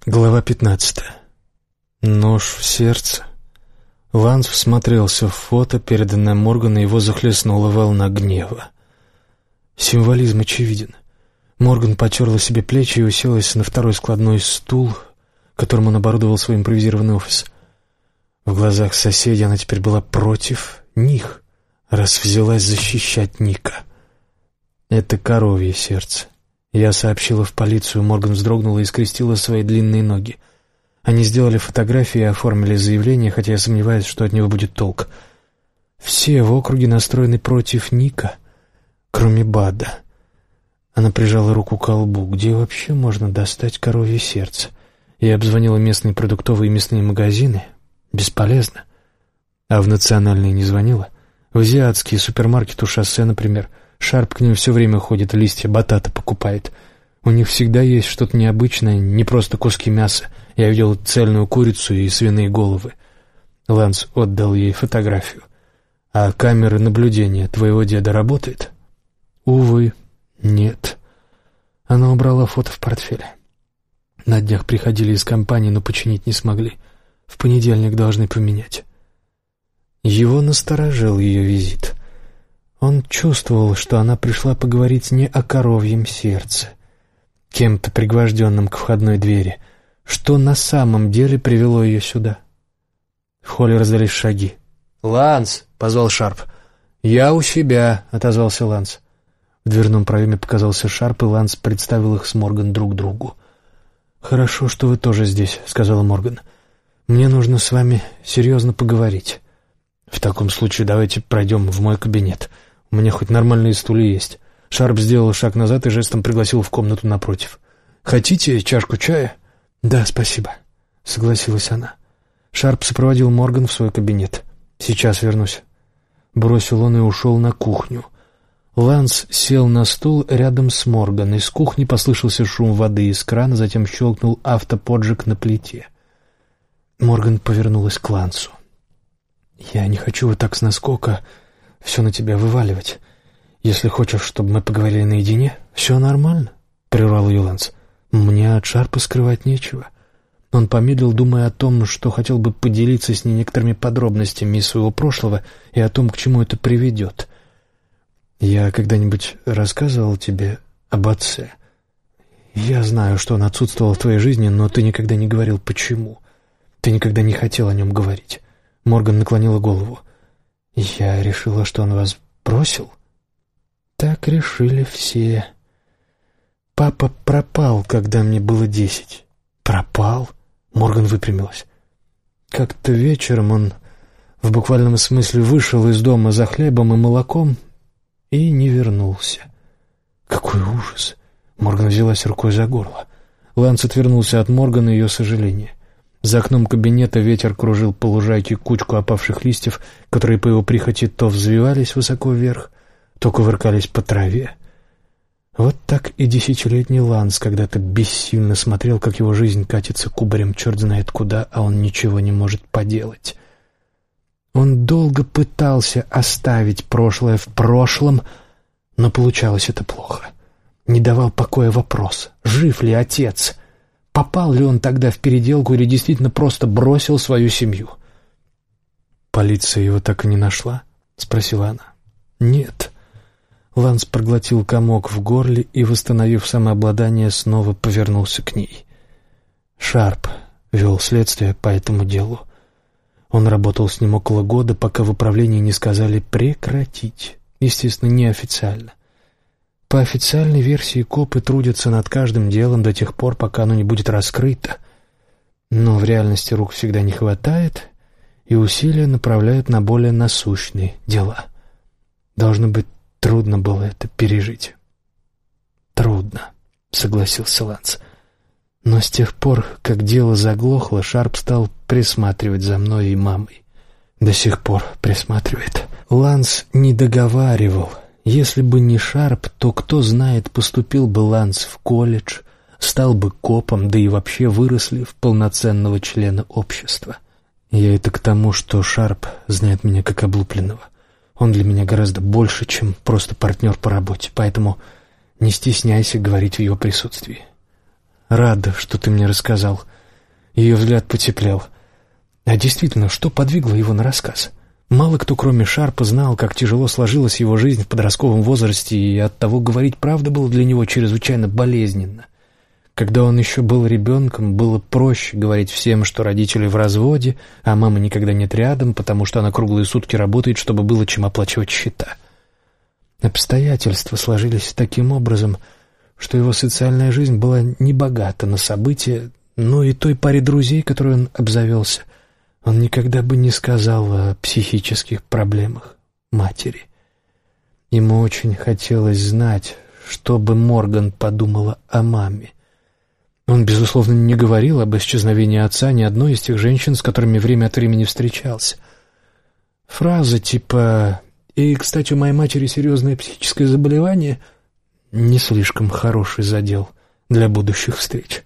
Глава 15. Нож в сердце. Ланс всмотрелся в фото, переданное Моргану, и его захлестнула волна гнева. Символизм очевиден. Морган потерла себе плечи и уселась на второй складной стул, которым он оборудовал свой импровизированный офис. В глазах соседей она теперь была против них, раз взялась защищать Ника. Это коровье сердце. Я сообщила в полицию, Морган вздрогнула и скрестила свои длинные ноги. Они сделали фотографии и оформили заявление, хотя я сомневаюсь, что от него будет толк. Все в округе настроены против Ника, кроме Бада. Она прижала руку к колбу. Где вообще можно достать коровье сердце? Я обзвонила местные продуктовые и мясные магазины. Бесполезно. А в национальные не звонила? В азиатские супермаркеты у шоссе, например. Шарп к ним все время ходит, листья батата покупает. У них всегда есть что-то необычное, не просто куски мяса. Я видел цельную курицу и свиные головы. Ланс отдал ей фотографию. «А камера наблюдения твоего деда работает?» «Увы, нет». Она убрала фото в портфель. На днях приходили из компании, но починить не смогли. В понедельник должны поменять. Его насторожил ее визит. Он чувствовал, что она пришла поговорить не о коровьем сердце, кем-то пригвожденным к входной двери. Что на самом деле привело ее сюда? В холле раздались шаги. «Ланс!» — позвал Шарп. «Я у себя!» — отозвался Ланс. В дверном проеме показался Шарп, и Ланс представил их с Морган друг другу. «Хорошо, что вы тоже здесь», — сказала Морган. «Мне нужно с вами серьезно поговорить. В таком случае давайте пройдем в мой кабинет. У меня хоть нормальные стулья есть». Шарп сделал шаг назад и жестом пригласил в комнату напротив. «Хотите чашку чая?» «Да, спасибо», — согласилась она. Шарп сопроводил Морган в свой кабинет. «Сейчас вернусь», — бросил он и ушел на кухню. Ланс сел на стул рядом с Морган. Из кухни послышался шум воды из крана, затем щелкнул автоподжиг на плите. Морган повернулась к Лансу. «Я не хочу вот так с наскока все на тебя вываливать. Если хочешь, чтобы мы поговорили наедине, все нормально», — прервал ее Ланс. «Мне от Шарпа скрывать нечего». Он помедлил, думая о том, что хотел бы поделиться с ней некоторыми подробностями из своего прошлого и о том, к чему это приведет. «Я когда-нибудь рассказывал тебе об отце? Я знаю, что он отсутствовал в твоей жизни, но ты никогда не говорил, почему. Ты никогда не хотел о нем говорить». Морган наклонила голову. «Я решила, что он вас бросил?» «Так решили все. Папа пропал, когда мне было 10. «Пропал?» Морган выпрямилась. «Как-то вечером он в буквальном смысле вышел из дома за хлебом и молоком и не вернулся». «Какой ужас!» Морган взялась рукой за горло. Ланс отвернулся от Моргана и ее сожаления. За окном кабинета ветер кружил по лужайке кучку опавших листьев, которые по его прихоти то взвивались высоко вверх, то кувыркались по траве. Вот так и 10-летний Ланс когда-то бессильно смотрел, как его жизнь катится кубарем черт знает куда, а он ничего не может поделать. Он долго пытался оставить прошлое в прошлом, но получалось это плохо. Не давал покоя вопрос, жив ли отец, попал ли он тогда в переделку или действительно просто бросил свою семью. «Полиция его так и не нашла?» — спросила она. «Нет». Ланс проглотил комок в горле и, восстановив самообладание, снова повернулся к ней. Шарп вел следствие по этому делу. Он работал с ним около года, пока в управлении не сказали «прекратить». Естественно, неофициально. По официальной версии, копы трудятся над каждым делом до тех пор, пока оно не будет раскрыто. Но в реальности рук всегда не хватает, и усилия направляют на более насущные дела. Должно быть, трудно было это пережить. «Трудно», — согласился Ланс. «Но с тех пор, как дело заглохло, Шарп стал присматривать за мной и мамой. До сих пор присматривает». Ланс не договаривал. Если бы не Шарп, то, кто знает, поступил бы Ланс в колледж, стал бы копом, да и вообще выросли в полноценного члена общества. Я это к тому, что Шарп знает меня как облупленного. Он для меня гораздо больше, чем просто партнер по работе, поэтому не стесняйся говорить в его присутствии. «Рада, что ты мне рассказал». Ее взгляд потеплел. А действительно, что подвигло его на рассказ? Мало кто, кроме Шарпа, знал, как тяжело сложилась его жизнь в подростковом возрасте, и оттого говорить правду было для него чрезвычайно болезненно. Когда он еще был ребенком, было проще говорить всем, что родители в разводе, а мамы никогда нет рядом, потому что она круглые сутки работает, чтобы было чем оплачивать счета. Обстоятельства сложились таким образом, что его социальная жизнь была небогата на события, но и той паре друзей, которой он обзавелся, он никогда бы не сказал о психических проблемах матери. Ему очень хотелось знать, что бы Морган подумала о маме. Он, безусловно, не говорил об исчезновении отца ни одной из тех женщин, с которыми время от времени встречался. Фраза типа «И, кстати, у моей матери серьезное психическое заболевание» не слишком хороший задел для будущих встреч.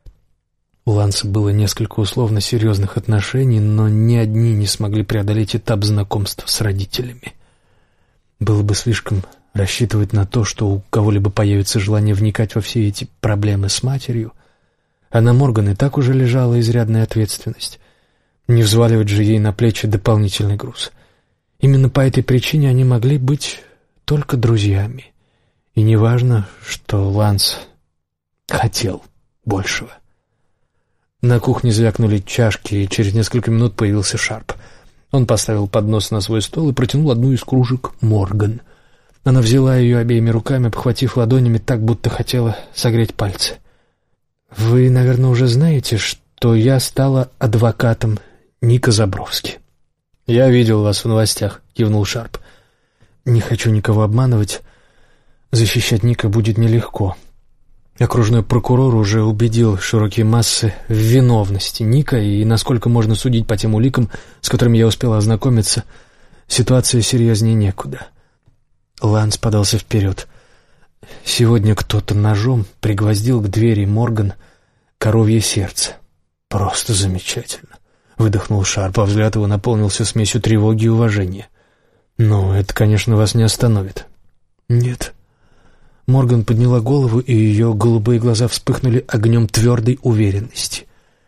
У Ланса было несколько условно серьезных отношений, но ни одни не смогли преодолеть этап знакомства с родителями. Было бы слишком рассчитывать на то, что у кого-либо появится желание вникать во все эти проблемы с матерью, а на Морган и так уже лежала изрядная ответственность. Не взваливать же ей на плечи дополнительный груз. Именно по этой причине они могли быть только друзьями. И неважно, что Ланс хотел большего. На кухне звякнули чашки, и через несколько минут появился Шарп. Он поставил поднос на свой стол и протянул одну из кружек Морган. Она взяла ее обеими руками, обхватив ладонями так, будто хотела согреть пальцы. «Вы, наверное, уже знаете, что я стала адвокатом Ника Забровски». «Я видел вас в новостях», — кивнул Шарп. «Не хочу никого обманывать. Защищать Ника будет нелегко. Окружной прокурор уже убедил широкие массы в виновности Ника, и, насколько можно судить по тем уликам, с которыми я успел ознакомиться, ситуация серьезнее некуда». Ланс подался вперед. Сегодня кто-то ножом пригвоздил к двери Морган коровье сердце. «Просто замечательно», — выдохнул Шарп, а взгляд его наполнился смесью тревоги и уважения. «Но это, конечно, вас не остановит». «Нет». Морган подняла голову, и ее голубые глаза вспыхнули огнем твердой уверенности.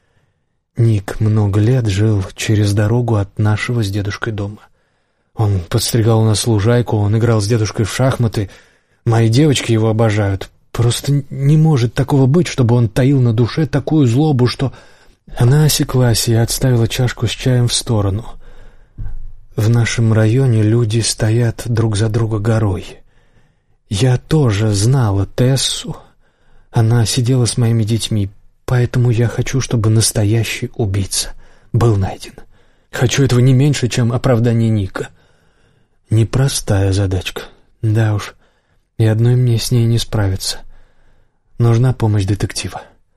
Ник много лет жил через дорогу от нашего с дедушкой дома. Он подстригал у нас лужайку, он играл с дедушкой в шахматы. Мои девочки его обожают. Просто не может такого быть, чтобы он таил на душе такую злобу, что...» Она осеклась и отставила чашку с чаем в сторону. «В нашем районе люди стоят друг за друга горой. Я тоже знала Тессу. Она сидела с моими детьми, поэтому я хочу, чтобы настоящий убийца был найден. Хочу этого не меньше, чем оправдание Ника». Непростая задачка. Да уж, и одной мне с ней не справиться. Нужна помощь детектива.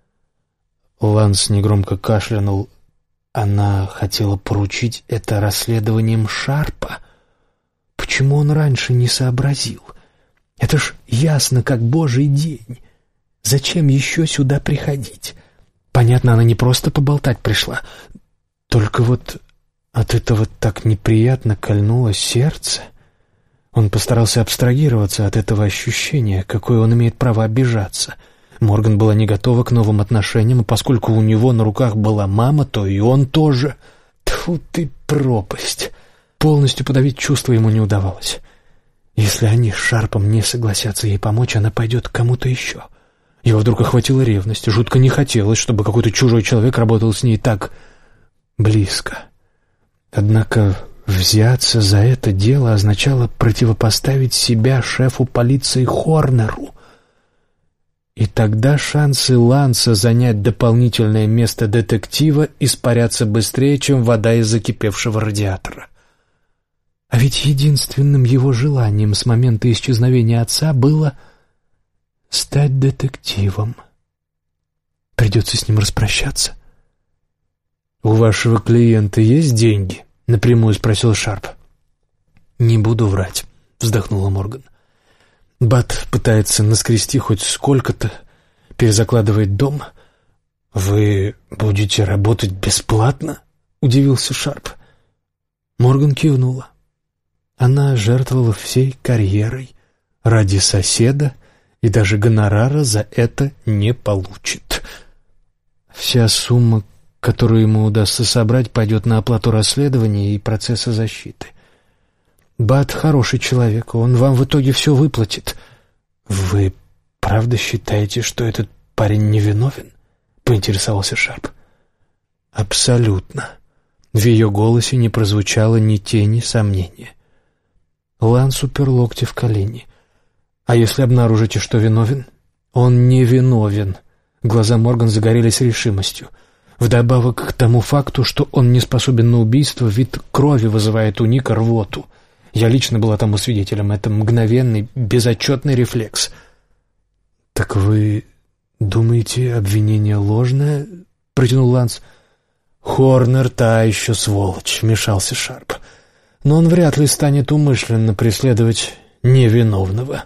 Ланс негромко кашлянул. Она хотела поручить это расследованием Шарпа. Почему он раньше не сообразил? Это ж ясно, как божий день. Зачем еще сюда приходить? Понятно, она не просто поболтать пришла. Только вот от этого так неприятно кольнуло сердце. Он постарался абстрагироваться от этого ощущения, какое он имеет право обижаться. Морган была не готова к новым отношениям, и поскольку у него на руках была мама, то и он тоже. Тьфу ты, пропасть! Полностью подавить чувства ему не удавалось. Если они с Шарпом не согласятся ей помочь, она пойдет к кому-то еще. Его вдруг охватила ревность. Жутко не хотелось, чтобы какой-то чужой человек работал с ней так близко. Однако взяться за это дело означало противопоставить себя шефу полиции Хорнеру. И тогда шансы Ланса занять дополнительное место детектива испарятся быстрее, чем вода из закипевшего радиатора. А ведь единственным его желанием с момента исчезновения отца было стать детективом. Придется с ним распрощаться. «У вашего клиента есть деньги?» — напрямую спросил Шарп. «Не буду врать», — вздохнула Морган. «Бат пытается наскрести хоть сколько-то, перезакладывает дом». «Вы будете работать бесплатно?» — удивился Шарп. Морган кивнула. Она жертвовала всей карьерой ради соседа и даже гонорара за это не получит. Вся сумма, которую ему удастся собрать, пойдет на оплату расследования и процесса защиты. Бат хороший человек, он вам в итоге все выплатит. Вы правда считаете, что этот парень невиновен? Поинтересовался Шарп. Абсолютно. В ее голосе не прозвучало ни тени сомнения. Ланс упер локти в колени. А если обнаружите, что виновен? Он не виновен. Глаза Морган загорелись решимостью. Вдобавок к тому факту, что он не способен на убийство, вид крови вызывает у Ника рвоту. Я лично была тому свидетелем. Это мгновенный, безотчетный рефлекс. «Так вы думаете, обвинение ложное?» — протянул Ланс. «Хорнер та еще сволочь», — вмешался Шарп. «Но он вряд ли станет умышленно преследовать невиновного».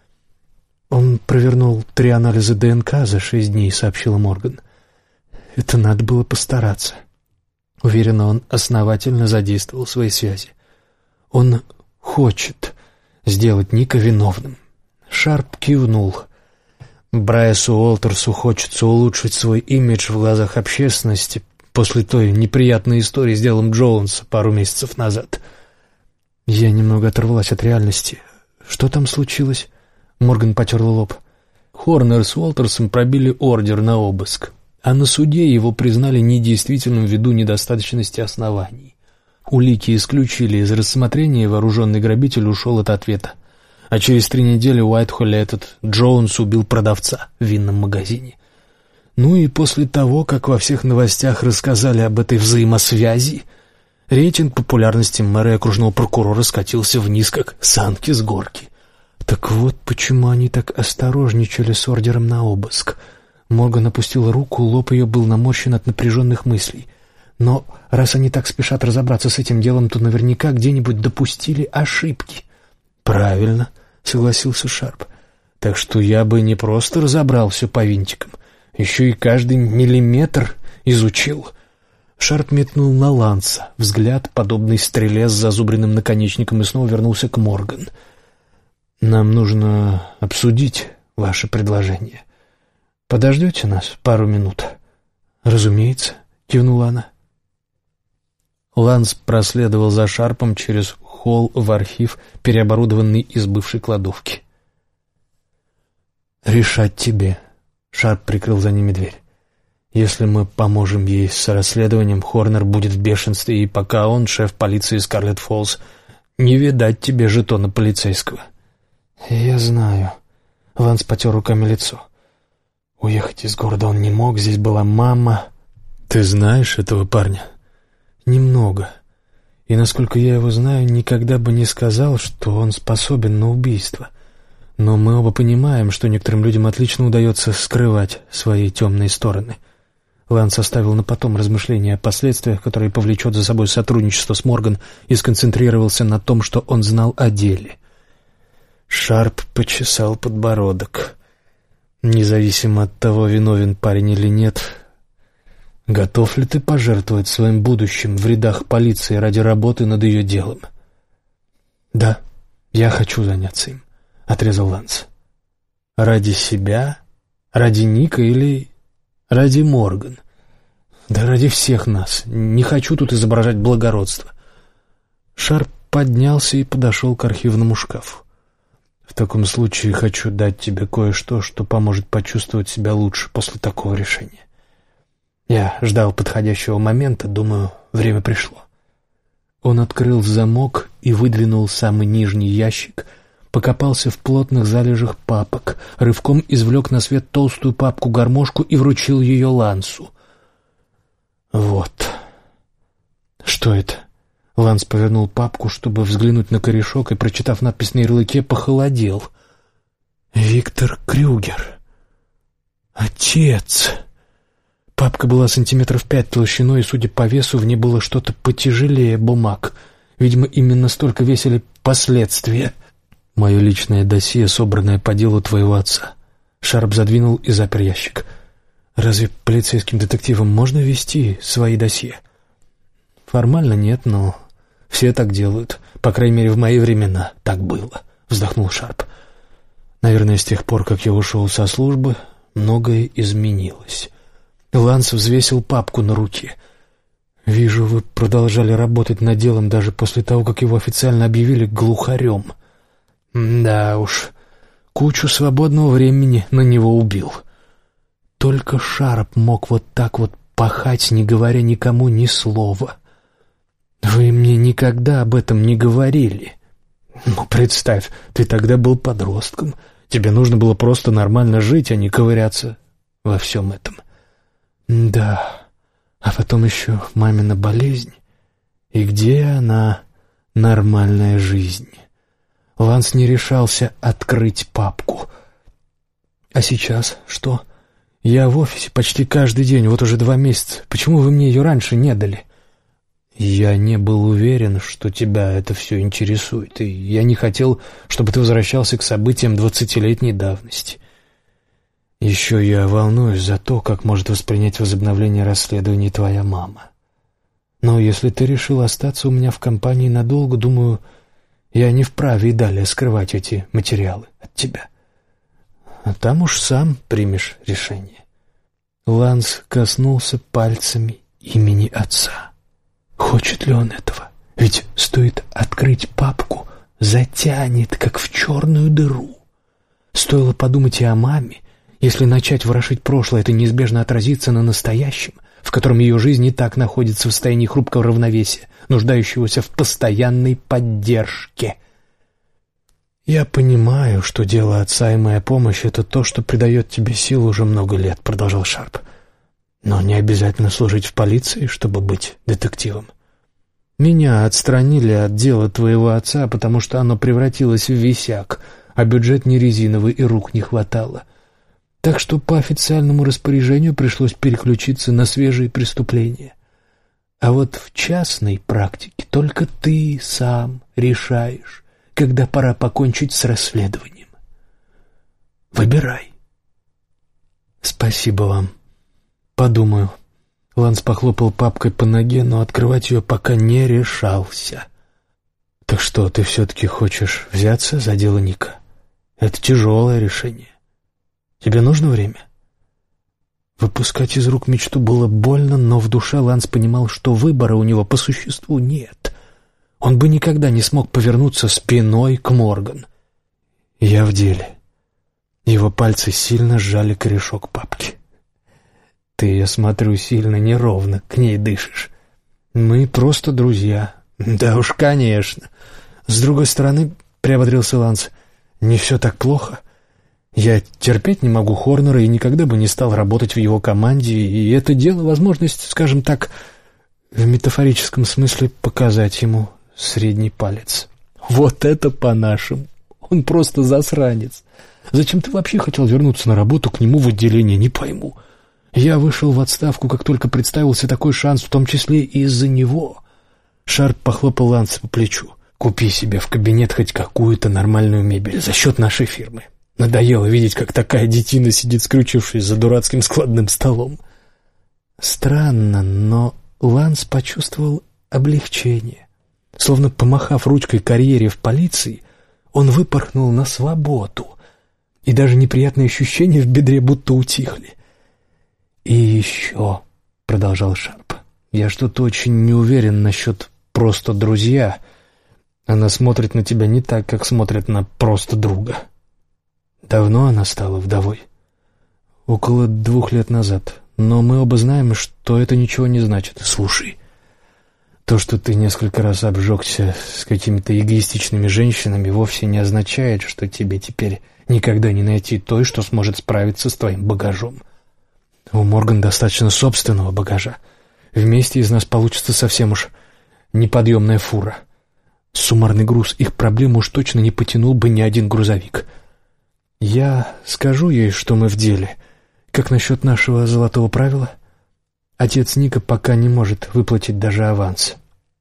«Он провернул 3 анализа ДНК за 6 дней», — сообщила Морган. «Это надо было постараться». Уверена, он основательно задействовал свои связи. Он хочет сделать Ника виновным. Шарп кивнул. Брайасу Уолтерсу хочется улучшить свой имидж в глазах общественности после той неприятной истории с делом Джонса пару месяцев назад. Я немного оторвалась от реальности. Что там случилось? Морган потерла лоб. Хорнер с Уолтерсом пробили ордер на обыск, а на суде его признали недействительным ввиду недостаточности оснований. Улики исключили из рассмотрения, вооруженный грабитель ушел от ответа. А через 3 недели в Уайтхолле этот Джонс убил продавца в винном магазине. Ну и после того, как во всех новостях рассказали об этой взаимосвязи, рейтинг популярности мэра и окружного прокурора скатился вниз, как санки с горки. Так вот почему они так осторожничали с ордером на обыск. Морган опустила руку, лоб ее был наморщен от напряженных мыслей. Но раз они так спешат разобраться с этим делом, то наверняка где-нибудь допустили ошибки. «Правильно», — согласился Шарп. «Так что я бы не просто разобрал все по винтикам, еще и каждый миллиметр изучил». Шарп метнул на Ланса взгляд, подобный стреле с зазубренным наконечником, и снова вернулся к Морган. «Нам нужно обсудить ваше предложение. Подождете нас пару минут?» «Разумеется», — кивнула она. Ланс проследовал за Шарпом через холл в архив, переоборудованный из бывшей кладовки. «Решать тебе», — Шарп прикрыл за ними дверь. «Если мы поможем ей с расследованием, Хорнер будет в бешенстве, и пока он шеф полиции Скарлетт-Фоллс, не видать тебе жетона полицейского». «Я знаю». Ланс потер руками лицо. «Уехать из города он не мог, здесь была мама». «Ты знаешь этого парня?» «Немного. И, насколько я его знаю, никогда бы не сказал, что он способен на убийство. Но мы оба понимаем, что некоторым людям отлично удается скрывать свои темные стороны». Ланс оставил на потом размышления о последствиях, которые повлечет за собой сотрудничество с Морган, и сконцентрировался на том, что он знал о деле. Шарп почесал подбородок. «Независимо от того, виновен парень или нет, готов ли ты пожертвовать своим будущим в рядах полиции ради работы над ее делом?» «Да, я хочу заняться им», — отрезал Ланс. «Ради себя? Ради Ника или ради Морган?» «Да ради всех нас. Не хочу тут изображать благородство». Шарп поднялся и подошел к архивному шкафу. «В таком случае хочу дать тебе кое-что, что поможет почувствовать себя лучше после такого решения. Я ждал подходящего момента, думаю, время пришло». Он открыл замок и выдвинул самый нижний ящик, покопался в плотных залежах папок, рывком извлек на свет толстую папку-гармошку и вручил ее Лансу. «Вот». «Что это?» Ланс повернул папку, чтобы взглянуть на корешок, и, прочитав надпись на ярлыке, похолодел. «Виктор Крюгер. Отец». Папка была 5 сантиметров толщиной, и, судя по весу, в ней было что-то потяжелее бумаг. Видимо, именно столько весили последствия. «Мое личное досье, собранное по делу твоего отца». Шарп задвинул и запер ящик. «Разве полицейским детективам можно вести свои досье?» «Формально нет, но все так делают. По крайней мере, в мои времена так было», — вздохнул Шарп. Наверное, с тех пор, как я ушел со службы, многое изменилось. Ланс взвесил папку на руке. «Вижу, вы продолжали работать над делом даже после того, как его официально объявили глухарем. Да уж, кучу свободного времени на него убил. Только Шарп мог вот так вот пахать, не говоря никому ни слова. Вы мне никогда об этом не говорили. Ну, представь, ты тогда был подростком. Тебе нужно было просто нормально жить, а не ковыряться во всем этом. Да, а потом еще мамина болезнь. И где она, нормальная жизнь?» Ланс не решался открыть папку. «А сейчас что? Я в офисе почти каждый день, вот уже 2 месяца. Почему вы мне ее раньше не дали?» «Я не был уверен, что тебя это все интересует, и я не хотел, чтобы ты возвращался к событиям 20-летней давности. Еще я волнуюсь за то, как может воспринять возобновление расследований твоя мама. Но если ты решил остаться у меня в компании надолго, думаю, я не вправе и далее скрывать эти материалы от тебя. А там уж сам примешь решение». Ланс коснулся пальцами имени отца. Хочет ли он этого? Ведь стоит открыть папку, затянет, как в черную дыру. Стоило подумать и о маме. Если начать ворошить прошлое, это неизбежно отразится на настоящем, в котором ее жизнь и так находится в состоянии хрупкого равновесия, нуждающегося в постоянной поддержке. «Я понимаю, что дело отца и моя помощь — это то, что придает тебе сил уже много лет», — продолжал Шарп. «Но не обязательно служить в полиции, чтобы быть детективом. Меня отстранили от дела твоего отца, потому что оно превратилось в висяк, а бюджет не резиновый и рук не хватало. Так что по официальному распоряжению пришлось переключиться на свежие преступления. А вот в частной практике только ты сам решаешь, когда пора покончить с расследованием. Выбирай». «Спасибо вам. Подумаю». Ланс похлопал папкой по ноге, но открывать ее пока не решался. «Так что, ты все-таки хочешь взяться за дело Ника? Это тяжелое решение. Тебе нужно время?» Выпускать из рук мечту было больно, но в душе Ланс понимал, что выбора у него по существу нет. Он бы никогда не смог повернуться спиной к Морган. «Я в деле». Его пальцы сильно сжали корешок папки. «Ты, я смотрю, сильно неровно к ней дышишь. Мы просто друзья». «Да уж, конечно. С другой стороны, — приободрился Ланс, — не все так плохо. Я терпеть не могу Хорнера и никогда бы не стал работать в его команде, и это дело — возможность, скажем так, в метафорическом смысле показать ему средний палец». «Вот это по-нашему! Он просто засранец! Зачем ты вообще хотел вернуться на работу к нему в отделение, не пойму. Я вышел в отставку, как только представился такой шанс, в том числе и из-за него». Шарп похлопал Ланса по плечу. «Купи себе в кабинет хоть какую-то нормальную мебель за счет нашей фирмы. Надоело видеть, как такая детина сидит, скрючившись за дурацким складным столом». Странно, но Ланс почувствовал облегчение. Словно помахав ручкой карьере в полиции, он выпорхнул на свободу, и даже неприятные ощущения в бедре будто утихли. «И еще», — продолжал Шарп, — «я что-то очень не уверен насчет просто друзья. Она смотрит на тебя не так, как смотрит на просто друга». «Давно она стала вдовой?» «Около 2 лет назад. Но мы оба знаем, что это ничего не значит. Слушай, то, что ты несколько раз обжегся с какими-то эгоистичными женщинами, вовсе не означает, что тебе теперь никогда не найти той, что сможет справиться с твоим багажом. У Морган достаточно собственного багажа. Вместе из нас получится совсем уж неподъемная фура. Суммарный груз их проблем уж точно не потянул бы ни один грузовик. Я скажу ей, что мы в деле. Как насчет нашего золотого правила? Отец Ника пока не может выплатить даже аванс.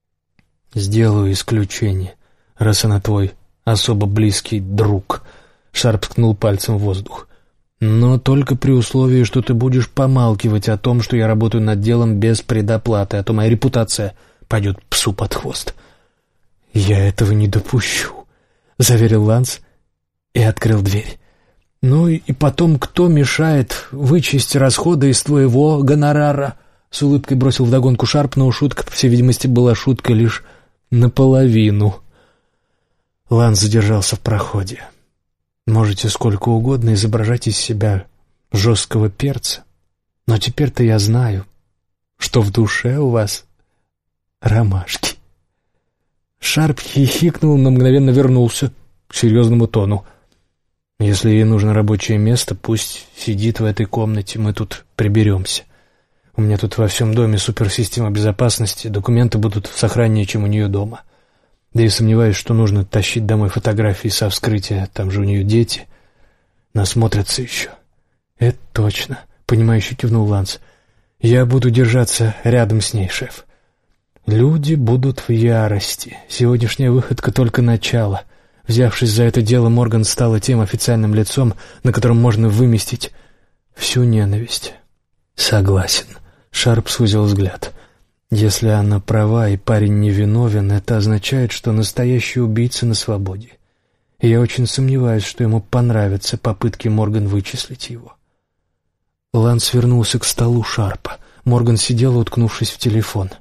Сделаю исключение, раз она твой особо близкий друг». Шарп ткнул пальцем в воздух. «Но только при условии, что ты будешь помалкивать о том, что я работаю над делом без предоплаты, а то моя репутация пойдет псу под хвост». «Я этого не допущу», — заверил Ланс и открыл дверь. «Ну и потом, кто мешает вычесть расходы из твоего гонорара?» С улыбкой бросил вдогонку Шарп, но шутка, по всей видимости, была шуткой лишь наполовину. Ланс задержался в проходе. «Можете сколько угодно изображать из себя жесткого перца, но теперь-то я знаю, что в душе у вас ромашки». Шарп хихикнул, но мгновенно вернулся к серьезному тону. «Если ей нужно рабочее место, пусть сидит в этой комнате, мы тут приберемся. У меня тут во всем доме суперсистема безопасности, документы будут сохраннее, чем у нее дома. Да и сомневаюсь, что нужно тащить домой фотографии со вскрытия, там же у нее дети. Насмотрятся еще». «Это точно», — понимающе кивнул Ланс. «Я буду держаться рядом с ней, шеф». Люди будут в ярости. Сегодняшняя выходка только начало. Взявшись за это дело, Морган стала тем официальным лицом, на котором можно выместить всю ненависть. «Согласен». Шарп сузил взгляд. «Если она права и парень невиновен, это означает, что настоящий убийца на свободе. И я очень сомневаюсь, что ему понравятся попытки Морган вычислить его». Ланс вернулся к столу Шарпа. Морган сидела, уткнувшись в телефон.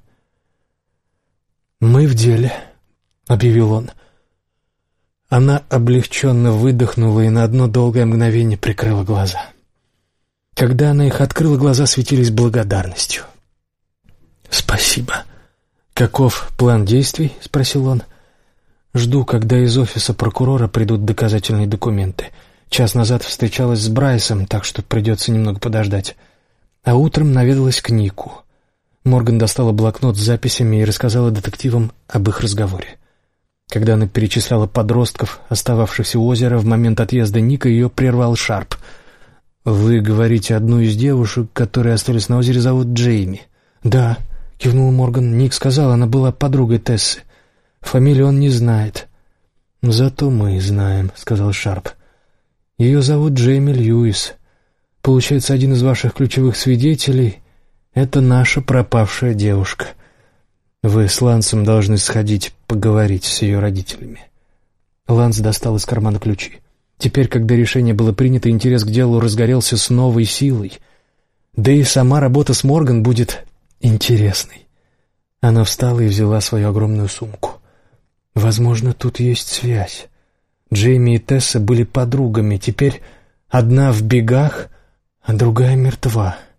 «Мы в деле», — объявил он. Она облегченно выдохнула и на одно долгое мгновение прикрыла глаза. Когда она их открыла, глаза светились благодарностью. «Спасибо». «Каков план действий?» — спросил он. «Жду, когда из офиса прокурора придут доказательные документы. Час назад встречалась с Брайсом, так что придется немного подождать. А утром наведалась к Нику». Морган достала блокнот с записями и рассказала детективам об их разговоре. Когда она перечисляла подростков, остававшихся у озера в момент отъезда Ника, ее прервал Шарп. «Вы говорите, одну из девушек, которые остались на озере, зовут Джейми?» «Да», — кивнула Морган. «Ник сказал, она была подругой Тессы. Фамилию он не знает». «Зато мы знаем», — сказал Шарп. «Ее зовут Джейми Льюис. Получается, один из ваших ключевых свидетелей — это наша пропавшая девушка. Вы с Лансом должны сходить поговорить с ее родителями». Ланс достал из кармана ключи. Теперь, когда решение было принято, интерес к делу разгорелся с новой силой. Да и сама работа с Морган будет интересной. Она встала и взяла свою огромную сумку. Возможно, тут есть связь. Джейми и Тесса были подругами. Теперь одна в бегах, а другая мертва.